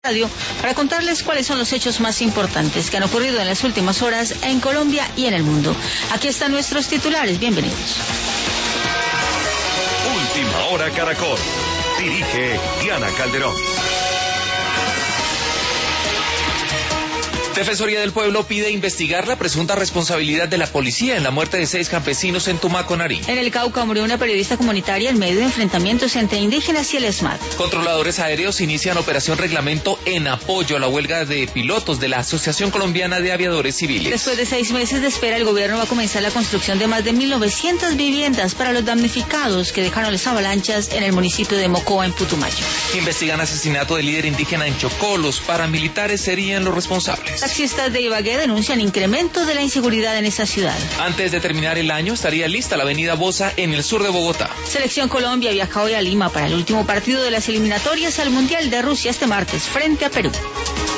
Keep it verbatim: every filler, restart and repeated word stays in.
Radio para contarles cuáles son los hechos más importantes que han ocurrido en las últimas horas en Colombia y en el mundo. Aquí están nuestros titulares, bienvenidos. Última Hora Caracol. Dirige Diana Calderón. Defensoría del Pueblo pide investigar la presunta responsabilidad de la policía en la muerte de seis campesinos en Tumaco, Nariño. En el Cauca murió una periodista comunitaria en medio de enfrentamientos entre indígenas y el ESMAD. Controladores aéreos inician operación reglamento en apoyo a la huelga de pilotos de la Asociación Colombiana de Aviadores Civiles. Después de seis meses de espera, el gobierno va a comenzar la construcción de más de mil novecientas viviendas para los damnificados que dejaron las avalanchas en el municipio de Mocoa, en Putumayo. Investigan asesinato de líder indígena en Chocó. Los paramilitares serían los responsables. Taxistas de Ibagué denuncian incremento de la inseguridad en esa ciudad. Antes de terminar el año estaría lista la avenida Bosa en el sur de Bogotá. Selección Colombia viaja hoy a Lima para el último partido de las eliminatorias al Mundial de Rusia este martes frente a Perú.